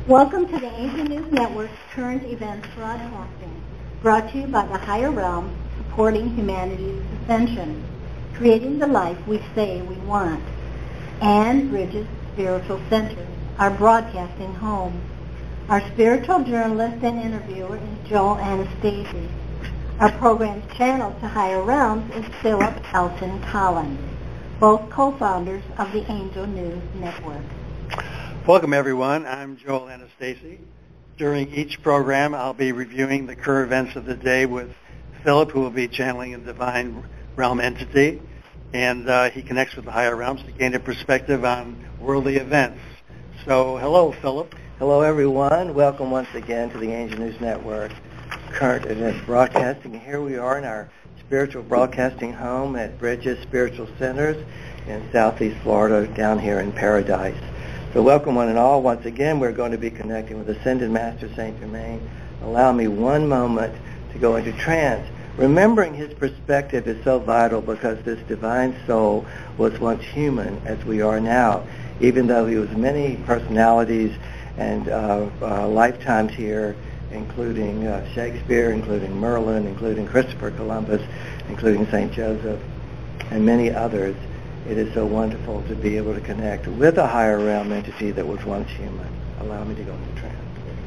Welcome to the Angel News Network's current events broadcasting, brought to you by the Higher Realm, supporting humanity's ascension, creating the life we say we want, and Bridges Spiritual Center, our broadcasting home. Our spiritual journalist and interviewer is Joel Anastasia. Our program's channel to Higher Realms is Philip Elton Collins, both co-founders of the Angel News Network. Welcome, everyone. I'm Joel Anastasia. During each program, I'll be reviewing the current events of the day with Philip, who will be channeling a divine realm entity, and he connects with the higher realms to gain a perspective on worldly events. So, hello, Philip. Hello, everyone. Welcome once again to the Angel News Network current events broadcasting. Here we are in our spiritual broadcasting home at Bridges Spiritual Centers in Southeast Florida, down here in Paradise. So welcome one and all. Once again, we're going to be connecting with Ascended Master Saint Germain. Allow me one moment to go into trance. Remembering his perspective is so vital because this divine soul was once human as we are now. Even though he was many personalities and lifetimes here, including Shakespeare, including Merlin, including Christopher Columbus, including St. Joseph, and many others, it is so wonderful to be able to connect with a higher realm entity that was once human. Allow me to go into trance.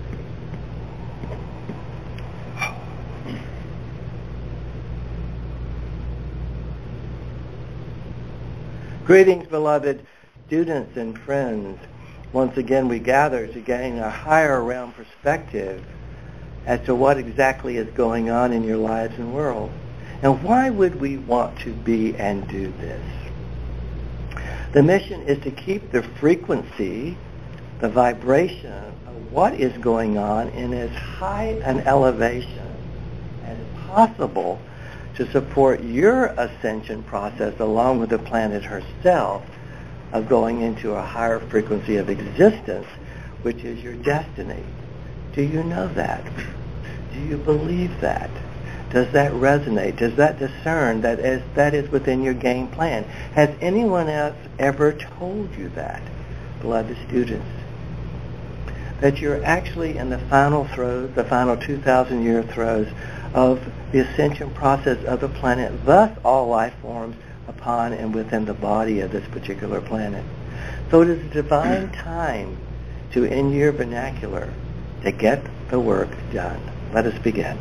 Greetings, beloved students and friends. Once again, we gather to gain a higher realm perspective as to what exactly is going on in your lives and world. And why would we want to be and do this? The mission is to keep the frequency, the vibration of what is going on in as high an elevation as possible to support your ascension process along with the planet herself of going into a higher frequency of existence, which is your destiny. Do you know that? Do you believe that? Does that resonate? Does that discern that that is within your game plan? Has anyone else ever told you that, beloved students? That you're actually in the final throes, the final 2,000-year throes of the ascension process of the planet, thus all life forms upon and within the body of this particular planet. So it is a divine time to, in your vernacular, to get the work done. Let us begin.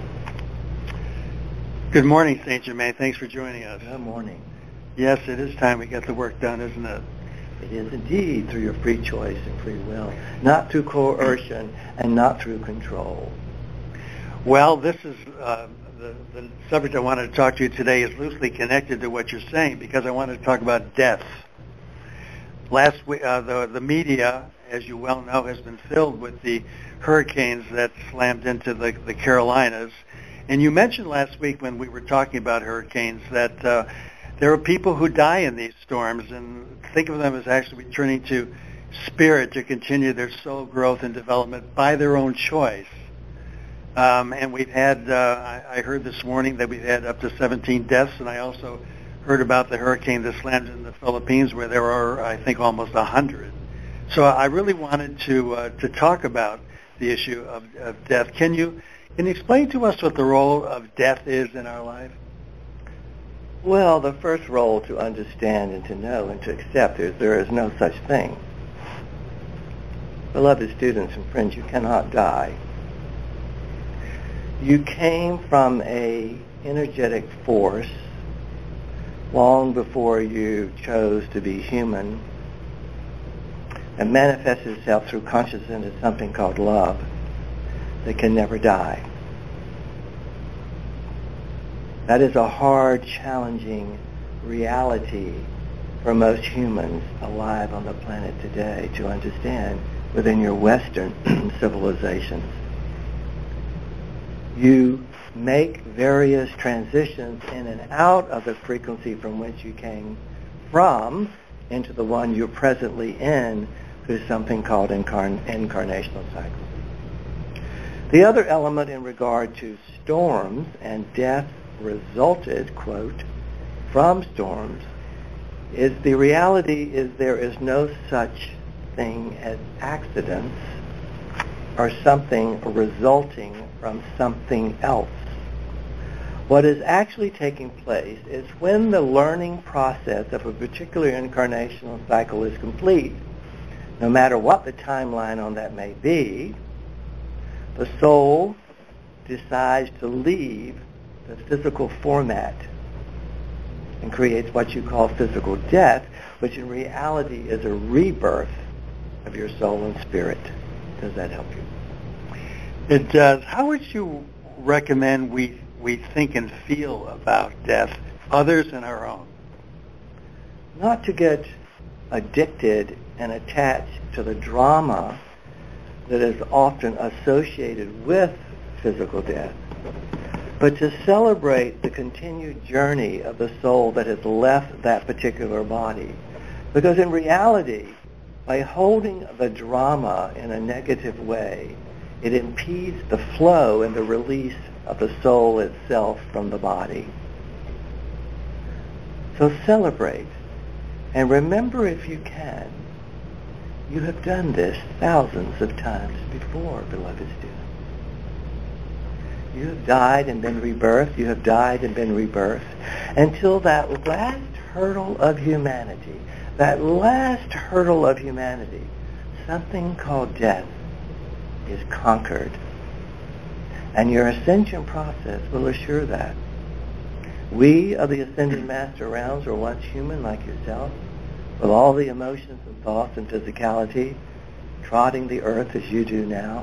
Good morning, Saint Germain. Thanks for joining us. Good morning. Yes, it is time we get the work done, isn't it? It is indeed through your free choice and free will, not through coercion and not through control. Well, this is the subject I wanted to talk to you today is loosely connected to what you're saying because I wanted to talk about death. Last week, the media, as you well know, has been filled with the hurricanes that slammed into the Carolinas. And you mentioned last week when we were talking about hurricanes that there are people who die in these storms, and think of them as actually returning to spirit to continue their soul growth and development by their own choice. And we've had, I heard this morning that we've had up to 17 deaths, and I also heard about the hurricane that slammed in the Philippines where there are, I think, almost 100. So I really wanted to talk about the issue of death. Can you explain to us what the role of death is in our life? Well, the first role to understand and to know and to accept is there is no such thing. Beloved students and friends, you cannot die. You came from an energetic force long before you chose to be human and manifested itself through consciousness as something called love that can never die. That is a hard, challenging reality for most humans alive on the planet today to understand within your Western civilizations. You make various transitions in and out of the frequency from which you came from into the one you're presently in through something called incarnational cycle. The other element in regard to storms and death resulted, quote, from storms is the reality is there is no such thing as accidents or something resulting from something else. What is actually taking place is when the learning process of a particular incarnational cycle is complete, no matter what the timeline on that may be, the soul decides to leave the physical format and creates what you call physical death, which in reality is a rebirth of your soul and spirit. Does that help you? It does. How would you recommend we think and feel about death, others and our own? Not to get addicted and attached to the drama that is often associated with physical death, but to celebrate the continued journey of the soul that has left that particular body. Because in reality, by holding the drama in a negative way, it impedes the flow and the release of the soul itself from the body. So celebrate. And remember, if you can, you have done this thousands of times before, beloved students. You have died and been rebirthed. You have died and been rebirthed until that last hurdle of humanity, something called death, is conquered. And your ascension process will assure that. We of the Ascended Master Rounds were once human like yourself, with all the emotions and thoughts and physicality, trotting the earth as you do now.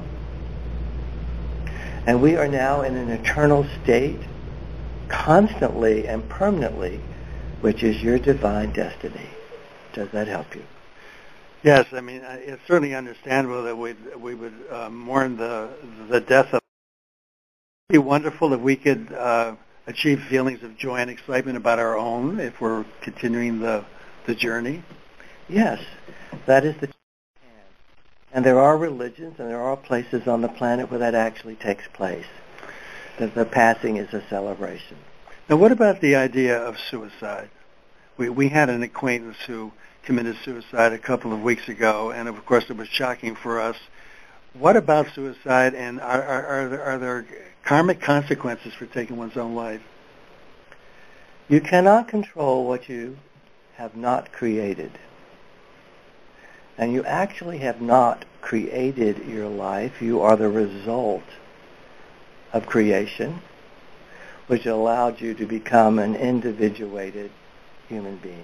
And we are now in an eternal state, constantly and permanently, which is your divine destiny. Does that help you? Yes, I mean, it's certainly understandable that we would mourn the death of. It would be wonderful if we could achieve feelings of joy and excitement about our own if we're continuing the journey. Yes, that is the. And there are religions and there are places on the planet where that actually takes place. That the passing is a celebration. Now, what about the idea of suicide? We had an acquaintance who committed suicide a couple of weeks ago, and of course it was shocking for us. What about suicide, and are there karmic consequences for taking one's own life? You cannot control what you have not created. And you actually have not created your life. You are the result of creation, which allowed you to become an individuated human being.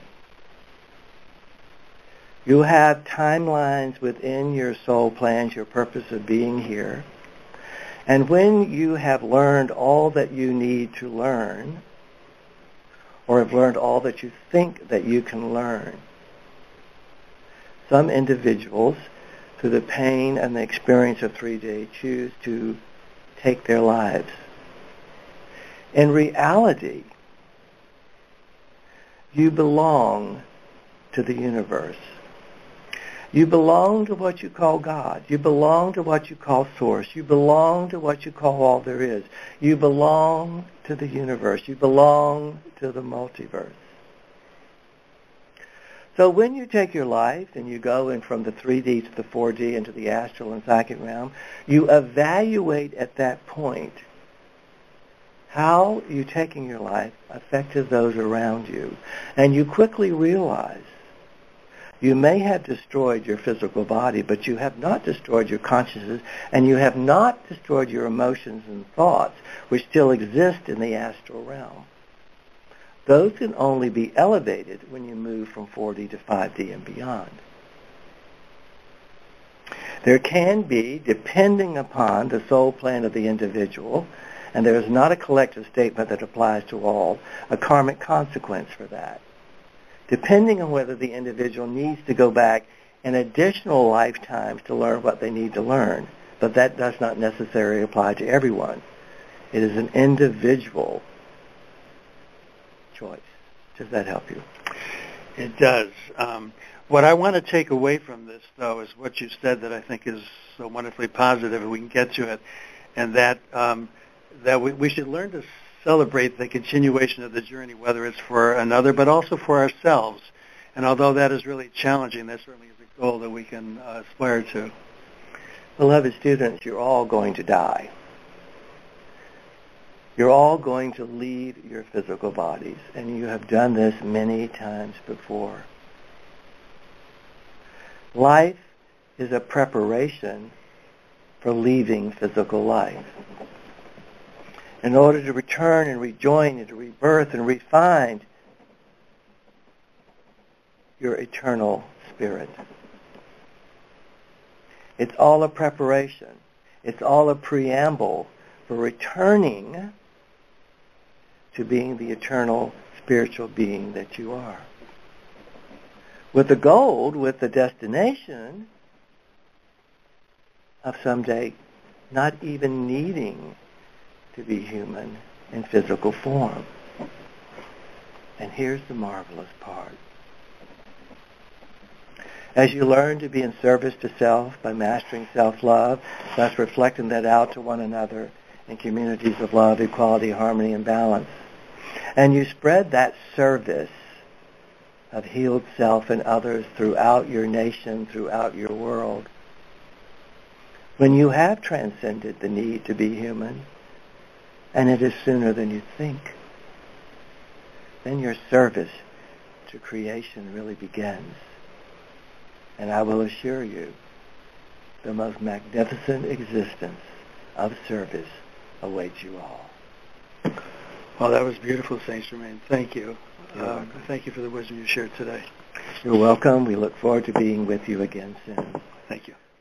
You have timelines within your soul plans, your purpose of being here. And when you have learned all that you need to learn, or have learned all that you think that you can learn, some individuals, through the pain and the experience of 3D, choose to take their lives. In reality, you belong to the universe. You belong to what you call God. You belong to what you call Source. You belong to what you call all there is. You belong to the universe. You belong to the multiverse. So when you take your life and you go in from the 3D to the 4D into the astral and psychic realm, you evaluate at that point how you taking your life affected those around you. And you quickly realize you may have destroyed your physical body, but you have not destroyed your consciousness, and you have not destroyed your emotions and thoughts, which still exist in the astral realm. Those can only be elevated when you move from 4D to 5D and beyond. There can be, depending upon the soul plan of the individual, and there is not a collective statement that applies to all, a karmic consequence for that. Depending on whether the individual needs to go back in additional lifetimes to learn what they need to learn. But that does not necessarily apply to everyone. It is an individual choice. Does that help you? It does. What I want to take away from this, though, is what you said that I think is so wonderfully positive, and we can get to it, and that we should learn to celebrate the continuation of the journey, whether it's for another, but also for ourselves. And although that is really challenging, that certainly is a goal that we can aspire to. Beloved students, you're all going to die. You're all going to leave your physical bodies, and you have done this many times before. Life is a preparation for leaving physical life. In order to return and rejoin and to rebirth and refine your eternal spirit. It's all a preparation. It's all a preamble for returning to being the eternal spiritual being that you are. With the goal, with the destination of someday not even needing to be human in physical form. And here's the marvelous part. As you learn to be in service to self by mastering self-love, thus reflecting that out to one another in communities of love, equality, harmony, and balance, and you spread that service of healed self and others throughout your nation, throughout your world, when you have transcended the need to be human, and it is sooner than you think, then your service to creation really begins. And I will assure you, the most magnificent existence of service awaits you all. Well, that was beautiful, Saint Germain. Thank you. Thank you for the wisdom you shared today. You're welcome. We look forward to being with you again soon. Thank you.